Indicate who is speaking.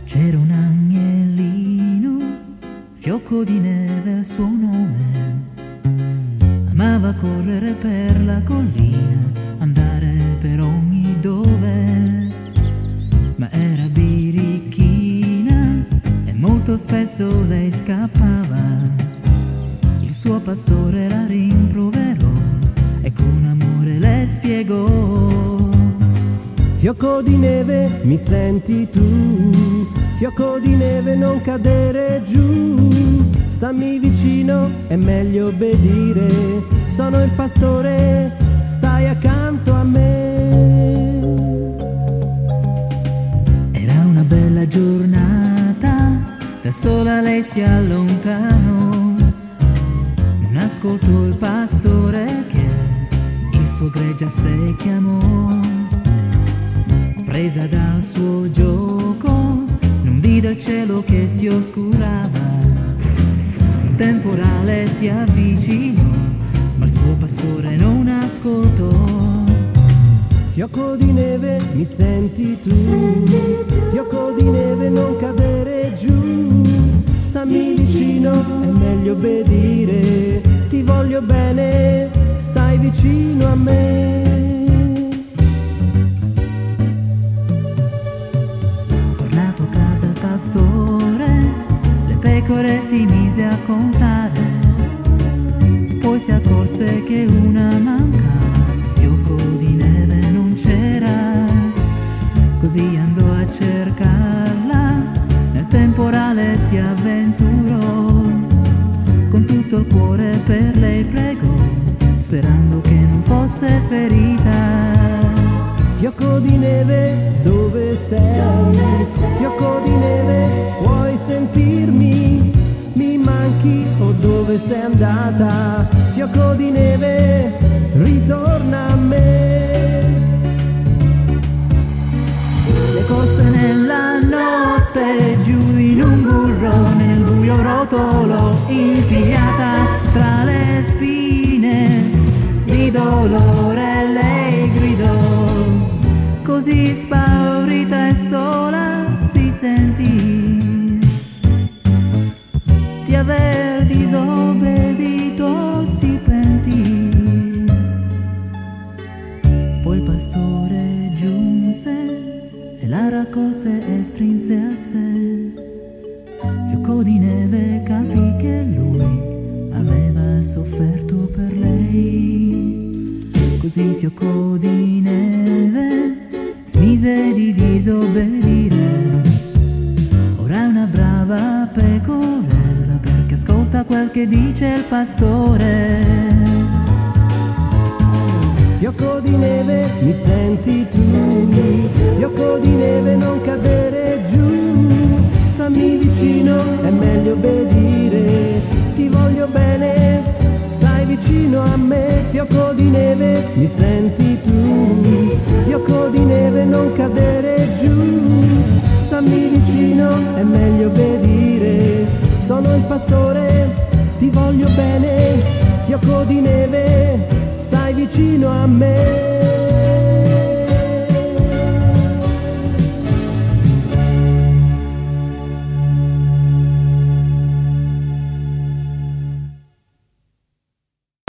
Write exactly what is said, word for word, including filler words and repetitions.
Speaker 1: C'era un agnellino, fiocco di neve il suo nome, amava correre per la collina, andare per ogni dove, ma era birichina e molto spesso lei scappava. Il suo pastore la rimproverò e con amore le spiegò: fiocco di neve, mi senti tu? Fiocco di neve, non cadere giù. Stammi vicino, è meglio obbedire. Sono il pastore, stai accanto a me. Era una bella giornata, da sola lei si allontanò. Non ascoltò il pastore che il suo gregge a sé chiamò. Presa dal suo gioco, non vide il cielo che si oscurava. Un temporale si avvicinò, ma il suo pastore non ascoltò. Fiocco di neve, mi senti tu? Fiocco di neve, non cadere giù. Stammi vicino, è meglio obbedire. Ti voglio bene, stai vicino a me. Le pecore si mise a contare, poi si accorse che una mancava, il fiocco di neve non c'era. Così andò a cercarla, nel temporale si avventurò, con tutto il cuore per lei pregò, sperando che non fosse ferita. Fiocco di neve, dove sei? Fiocco di neve, vuoi sentirmi? Mi manchi o dove sei andata? Fiocco di neve, ritorna a me. Le corse nella notte, giù in un burrone, nel buio rotolo, impigliata tra le spine di dolore lei gridò. Così spaurita e sola si sentì di aver disobbedito, si pentì. Poi il pastore giunse e la raccolse e strinse a sé. Fiocco di neve capì che lui aveva sofferto per lei. Così fiocco di neve smise di disobbedire. Ora è una brava pecorella, perché ascolta quel che dice il pastore. Fiocco di neve, mi senti tu? Fiocco di neve, non cadere giù. Stammi vicino, è meglio obbedire. Ti voglio bene, stai vicino a me. Fiocco di neve, mi senti tu? Fiocco di neve, non cadere giù. Stammi vicino, è meglio obbedire. Sono il pastore, ti voglio bene. Fiocco di neve, stai vicino a me.